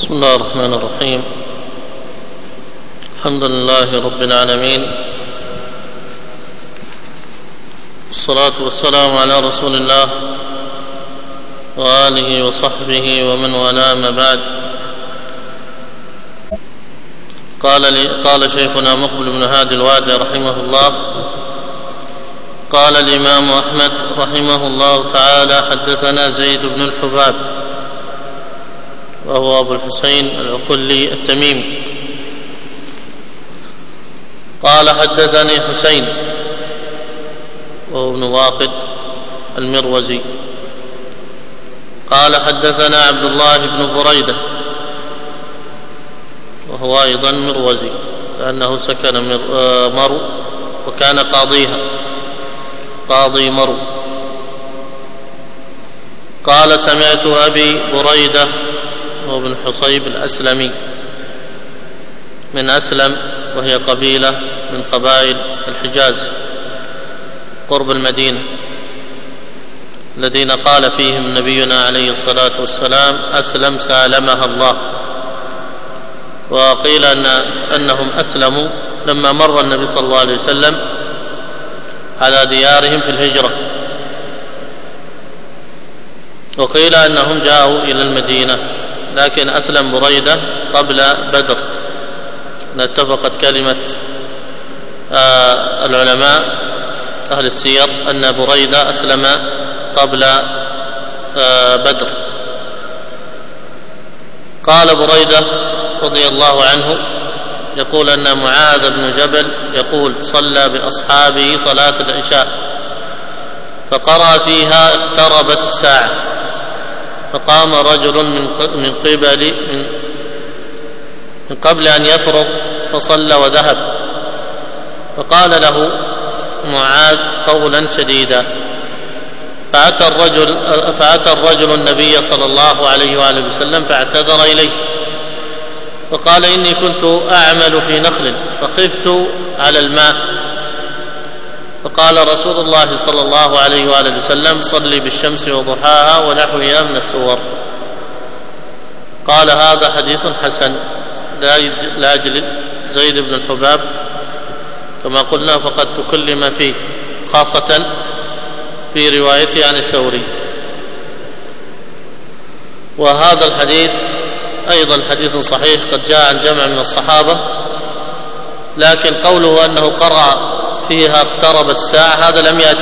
بسم الله الرحمن الرحيم. الحمد لله رب العالمين، والصلاة والسلام على رسول الله وآله وصحبه ومن والاه، ما بعد. قال شيخنا مقبل بن هادي الوادي رحمه الله: قال الإمام أحمد رحمه الله تعالى: حدثنا زيد بن الحباب، وهو أبو الحسين العقلي التميمي، قال حدثني حسين وهو ابن واقد المروزي، قال حدثنا عبد الله بن بريدة، وهو أيضا مروزي لأنه سكن مرو وكان قاضيها، قاضي مرو. قال سمعت أبي بريدة وابن حصيب الأسلمي من أسلم، وهي قبيلة من قبائل الحجاز قرب المدينة، الذين قال فيهم نبينا عليه الصلاة والسلام: أسلم سالمها الله. وقيل أنهم أسلموا لما مر النبي صلى الله عليه وسلم على ديارهم في الهجرة، وقيل أنهم جاءوا إلى المدينة، لكن أسلم بريدة قبل بدر. اتفقت كلمة العلماء أهل السير أن بريدة أسلم قبل بدر. قال بريدة رضي الله عنه يقول أن معاذ بن جبل يقول: صلى بأصحابه صلاة العشاء فقرأ فيها: اقتربت الساعة، فقام رجل من قبل أن يفرغ فصلى وذهب، فقال له معاذ قولا شديدا، فأتى الرجل النبي صلى الله عليه وآله وسلم فاعتذر إليه، فقال: إني كنت أعمل في نخل فخفت على الماء، فقال رسول الله صلى الله عليه وآله وسلم: صلي بالشمس وضحاها ونحوها من السور. قال: هذا حديث حسن لأجل زيد بن الحباب، كما قلنا فقد تكلم فيه، خاصة في روايته عن الثوري. وهذا الحديث أيضا حديث صحيح قد جاء عن جمع من الصحابة، لكن قوله أنه قرأ فيها اقتربت الساعة هذا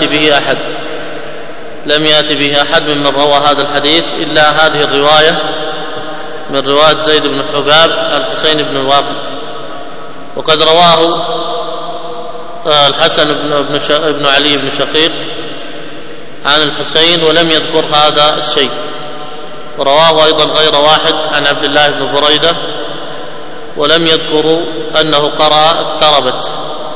لم يأتي به أحد ممن روى هذا الحديث إلا هذه الرواية من رواية زيد بن حباب الحسين بن الواقد. وقد رواه الحسن بن علي بن شقيق عن الحسين ولم يذكر هذا الشيء، ورواه أيضا غير واحد عن عبد الله بن بريدة ولم يذكروا أنه قرأ اقتربت.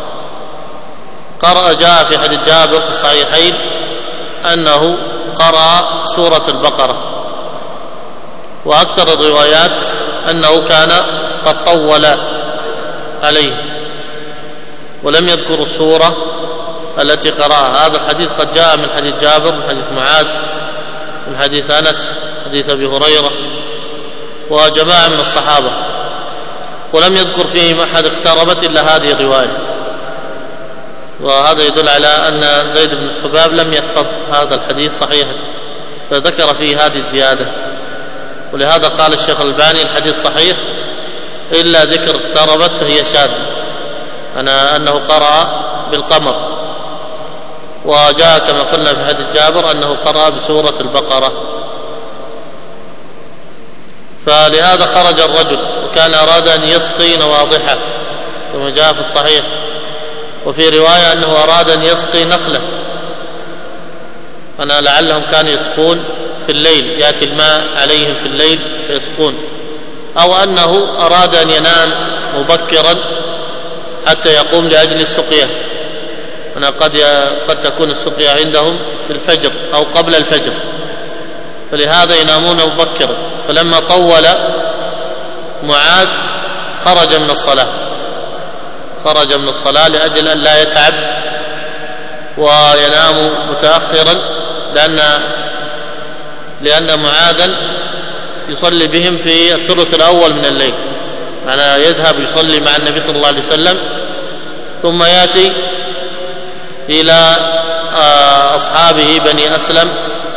جاء في حديث جابر في الصحيحين أنه قرأ سورة البقرة، وأكثر الروايات أنه كان قد طول عليه ولم يذكر السورة التي قرأها. هذا الحديث قد جاء من حديث جابر، من حديث معاذ، من حديث أنس، حديث أبي هريرة، وجماعة من الصحابة، ولم يذكر فيهم أحد اقتربت إلا هذه الرواية. وهذا يدل على أن زيد بن الحباب لم يحفظ هذا الحديث صحيحا، فذكر فيه هذه الزيادة. ولهذا قال الشيخ الألباني: الحديث صحيح إلا ذكر اقتربت فهي شاذة، أنه قرأ بالقمر. وجاء كما قلنا في حديث جابر أنه قرأ بسورة البقرة. فلهذا خرج الرجل وكان أراد أن يسقي نواضحه كما جاء في الصحيح، وفي رواية أنه أراد أن يسقي نخلة، لعلهم كانوا يسقون في الليل، يأتي الماء عليهم في الليل فيسقون، أو أنه أراد أن ينام مبكرا حتى يقوم لأجل السقيا. قد تكون السقيا عندهم في الفجر أو قبل الفجر، فلهذا ينامون مبكرا. فلما طول معاذ خرج من الصلاة لأجل أن لا يتعب وينام متأخرا، لأن معاذا يصلي بهم في الثلث الأول من الليل، يعني يذهب يصلي مع النبي صلى الله عليه وسلم ثم يأتي إلى أصحابه بني أسلم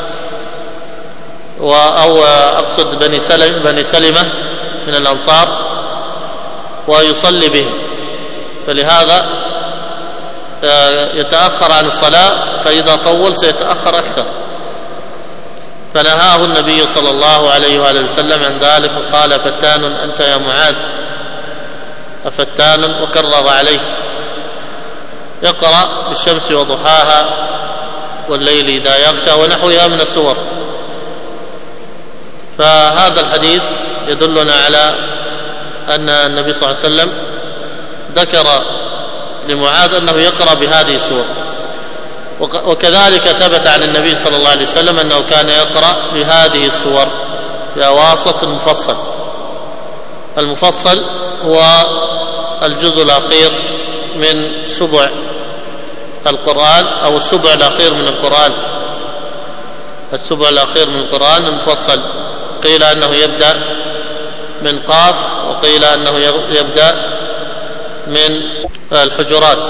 أو أقصد بني سلمة من الأنصار ويصلي بهم، فلهذا يتأخر عن الصلاة، فإذا طول سيتأخر أكثر، فنهاه النبي صلى الله عليه وآله وسلم عن ذلك وقال: فتان أنت يا معاذ، أفتان، وكرر عليه: يقرأ بالشمس وضحاها والليل إذا يغشى ونحوها من السور. فهذا الحديث يدلنا على أن النبي صلى الله عليه وسلم ذكر لمعاذ أنه يقرأ بهذه السور، وكذلك ثبت عن النبي صلى الله عليه وسلم أنه كان يقرأ بهذه السور بأواسط المفصل. المفصل هو الجزء الأخير من سبع القرآن أو السبع الأخير من القرآن، السبع الأخير من القرآن المفصل. قيل أنه يبدأ من قاف، وقيل أنه يبدأ من الحجرات.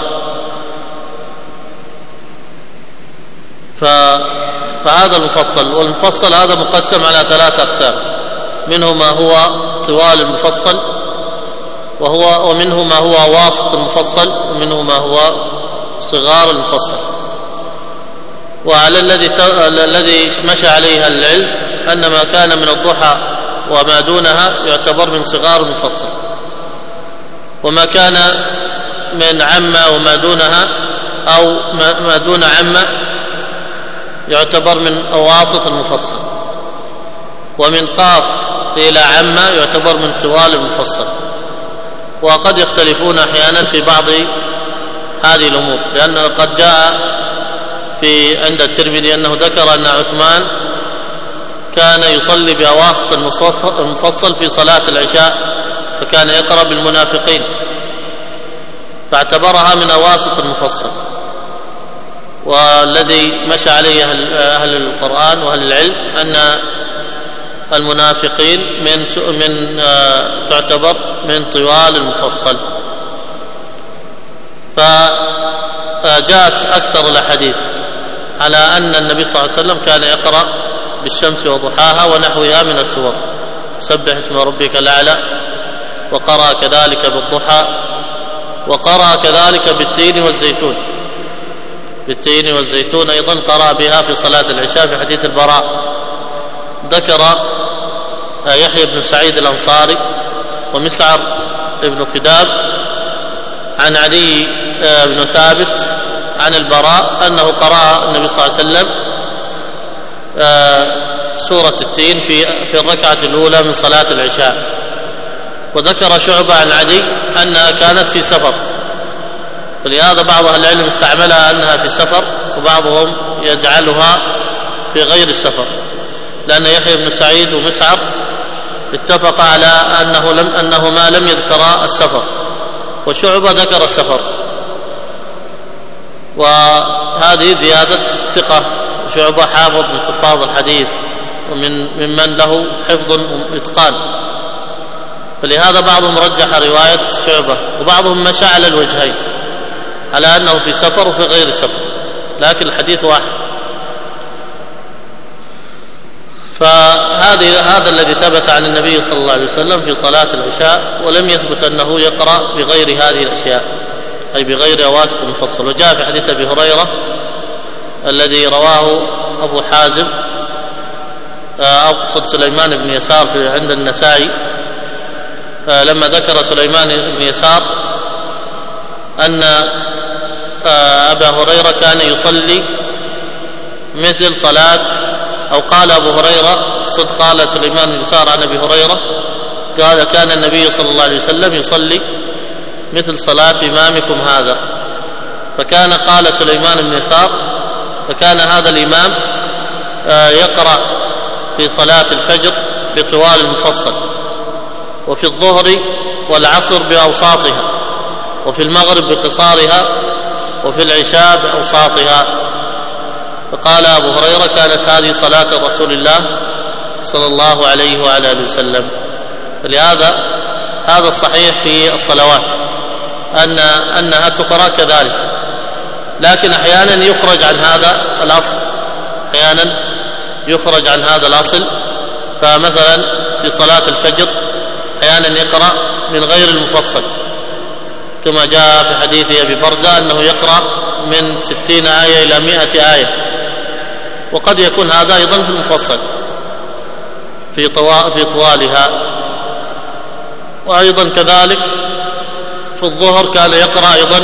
فهذا المفصل، والمفصل هذا مقسم على 3 أقسام، منه ما هو طوال المفصل، ومنه ما هو واسط المفصل، ومنه ما هو صغار المفصل. وعلى الذي مشى عليها العلم أن ما كان من الضحى وما دونها يعتبر من صغار المفصل، وما كان من عمة وما دونها أو ما دون عمة يعتبر من أواسط المفصل، ومن قاف إلى عمة يعتبر من طوال المفصل. وقد يختلفون أحيانا في بعض هذه الأمور، لأن قد جاء عند الترمذي أنه ذكر أن عثمان كان يصلي بأواسط المفصل في صلاة العشاء، فكان يقرأ بالمنافقين، فاعتبرها من أواسط المفصل. والذي مشى عليه أهل القرآن وأهل العلم أن المنافقين تعتبر من طوال المفصل. فجاءت أكثر الأحاديث على أن النبي صلى الله عليه وسلم كان يقرأ بالشمس وضحاها ونحوها من السور، سبح اسم ربك الأعلى، وقرأ كذلك بالضحى، وقرأ كذلك بالتين والزيتون. بالتين والزيتون أيضا قرأ بها في صلاة العشاء في حديث البراء. ذكر يحيى بن سعيد الأنصاري ومسعر بن كداب عن علي بن ثابت عن البراء أنه قرأ النبي صلى الله عليه وسلم سورة التين في الركعة الأولى من صلاة العشاء. وذكر شعبة عن علي أنها كانت في سفر، ولهذا بعض أهل العلم استعملها أنها في سفر، وبعضهم يجعلها في غير السفر، لأن يحيى بن سعيد ومسعر اتفق على أنهما لم يذكرا السفر، وشعبة ذكر السفر، وهذه زيادة ثقة. شعبة حافظ من حفاظ الحديث ومن له حفظ وإتقان، فلهذا بعضهم رجح رواية شعبة، وبعضهم مشى على الوجهين على أنه في سفر وفي غير سفر، لكن الحديث واحد. فهذا الذي ثبت عن النبي صلى الله عليه وسلم في صلاة العشاء، ولم يثبت أنه يقرأ بغير هذه الأشياء، أي بغير أواسط المفصل. وجاء في حديث أبي هريرة الذي رواه أبو حازم أقصد سليمان بن يسار عند النسائي، لما ذكر سليمان بن يسار أن أبا هريرة كان يصلي مثل صلاة، أو قال أبو هريرة قال سليمان بن يسار عن أبي هريرة قال: كان النبي صلى الله عليه وسلم يصلي مثل صلاة إمامكم هذا. فكان قال سليمان بن يسار فكان هذا الإمام يقرأ في صلاة الفجر بطوال المفصل، وفي الظهر والعصر بأوساطها، وفي المغرب بقصارها، وفي العشاء بأوساطها. فقال أبو هريرة: كانت هذه صلاة رسول الله صلى الله عليه وعلى آله وسلم. فلهذا هذا الصحيح في الصلوات أنها تقرأ كذلك، لكن أحيانا يخرج عن هذا الأصل، أحيانا يخرج عن هذا الأصل. فمثلا في صلاة الفجر أحيانا يقرأ من غير المفصل، كما جاء في حديث أبي برزة أنه يقرأ من 60 آية إلى 100 آية، وقد يكون هذا أيضا في المفصل في طوالها. وأيضا كذلك في الظهر كان يقرأ أيضا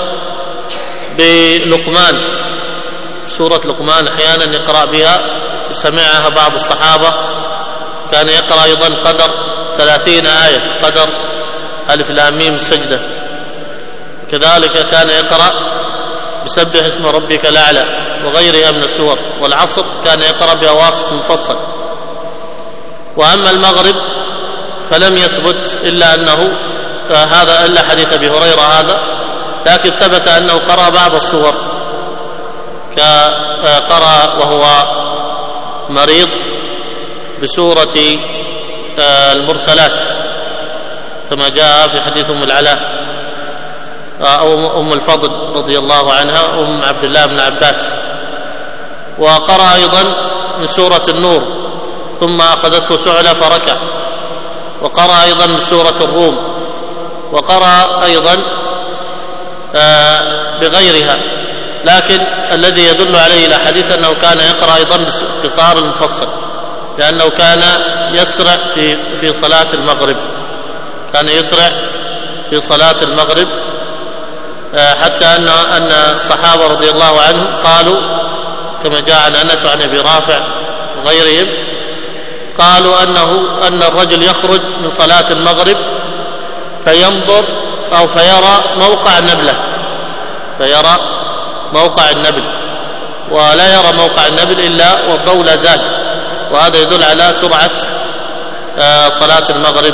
بلقمان، سورة لقمان أحيانا يقرأ بها، سمعها بعض الصحابة، كان يقرأ أيضا قدر 30 آية، قدر ألف لام ميم السجدة. كذلك كان يقرأ بسبح اسم ربك الأعلى وغيرها من السور. والعصر كان يقرأ بأواسط مفصل. وأما المغرب فلم يثبت إلا أنه هذا إلا حديث أبي هريرة هذا، لكن ثبت أنه قرأ بعض السور، قرأ وهو مريض بسورة المرسلات كما جاء في حديث أم العلاء أو أم الفضل رضي الله عنها أم عبد الله بن عباس. وقرأ أيضا من سورة النور ثم أخذته سعلة فركع. وقرأ أيضا من سورة الروم. وقرأ أيضا بغيرها، لكن الذي يدل عليه الحديث أنه كان يقرأ أيضا بقصار المفصل، لأنه كان يسرع في صلاة المغرب، كان يسرع في صلاة المغرب، حتى أن الصحابة رضي الله عنهم قالوا كما جاء عن أنس وعن أبي رافع وغيرهم، قالوا أن الرجل يخرج من صلاة المغرب فينظر أو فيرى موقع النبلة، فيرى موقع النبل، ولا يرى موقع النبل إلا والضوء لا زال، وهذا يدل على سرعة صلاة المغرب.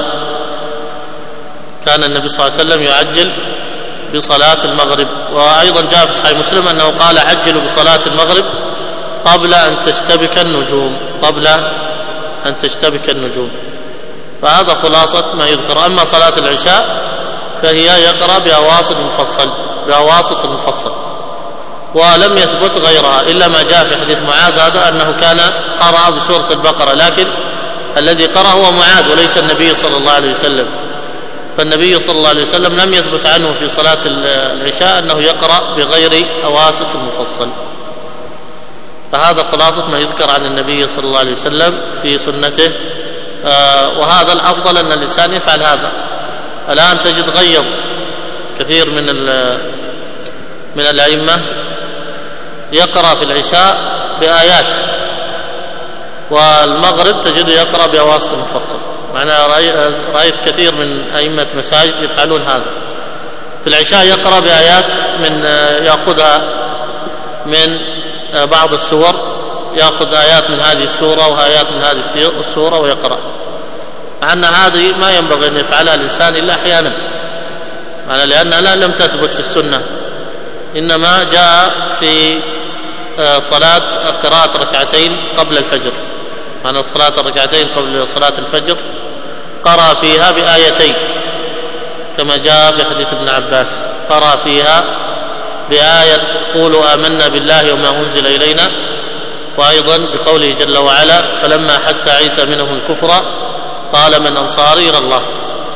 كان النبي صلى الله عليه وسلم يعجل بصلاة المغرب. وأيضا جاء في صحيح مسلم أنه قال عجلوا بصلاة المغرب قبل أن تشتبك النجوم، قبل أن تشتبك النجوم. فهذا خلاصة ما يذكر. أما صلاة العشاء فهي يقرأ بأواسط المفصل، ولم يثبت غيرها إلا ما جاء في حديث معاذ هذا أنه كان قرأ بسورة البقرة، لكن الذي قرأ هو معاذ وليس النبي صلى الله عليه وسلم. فالنبي صلى الله عليه وسلم لم يثبت عنه في صلاة العشاء أنه يقرأ بغير أواسط المفصل. فهذا خلاصة ما يذكر عن النبي صلى الله عليه وسلم في سنته. وهذا الأفضل أن الإنسان يفعل هذا. الآن تجد غير كثير من الأئمة يقرأ في العشاء بآيات، والمغرب تجد يقرأ بأواسط المفصل. معناه رأيت كثير من أئمة مساجد يفعلون هذا. في العشاء يقرأ بآيات يأخذها من بعض السور، يأخذ آيات من هذه السورة وآيات من هذه السورة ويقرأ، مع أن هذه ما ينبغي أن يفعلها الإنسان إلا أحيانا، لأنها لم تثبت في السنة، إنما جاء في صلاة قراءة ركعتين قبل الفجر، معنى صلاة الركعتين قبل صلاة الفجر قرأ فيها بآيتين كما جاء في حديث ابن عباس، قرأ فيها بآية قولوا آمنا بالله وما أنزل إلينا، وأيضا بقوله جل وعلا فلما حس عيسى منهم الكفر قال من أنصاري إلى الله.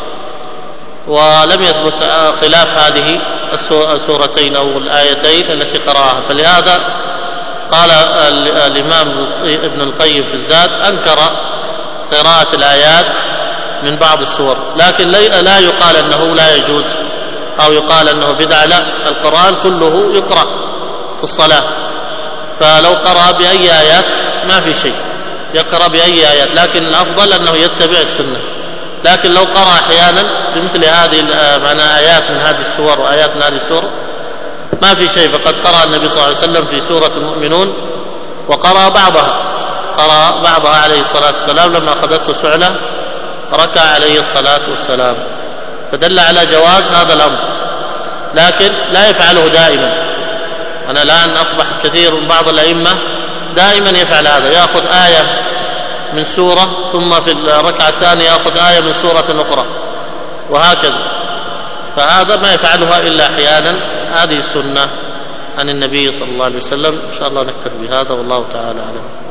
ولم يثبت خلاف هذه السورتين أو الآيتين التي قرأها. فلهذا قال الإمام ابن القيم في الزاد أنكر قراءة الآيات من بعض السور، لكن لا يقال أنه لا يجوز أو يقال أنه بدعة، لا، القرآن كله يقرأ في الصلاة، فلو قرأ بأي آيات ما في شيء، يقرأ بأي آيات، لكن الأفضل أنه يتبع السنة. لكن لو قرأ أحيانا بمثل هذه معنى آيات من هذه السور وآيات من هذه السور ما في شيء. فقد قرأ النبي صلى الله عليه وسلم في سورة المؤمنون وقرأ بعضها عليه الصلاة والسلام، لما أخذته سعلة ركع عليه الصلاة والسلام، فدل على جواز هذا الأمر، لكن لا يفعله دائما. أنا الآن أصبح كثير من بعض الأئمة دائما يفعل هذا، يأخذ آية من سورة ثم في الركعة الثانية يأخذ آية من سورة أخرى وهكذا، فهذا ما يفعلها إلا أحيانا. هذه السنة عن النبي صلى الله عليه وسلم. إن شاء الله نكتفي بهذا، والله تعالى أعلم.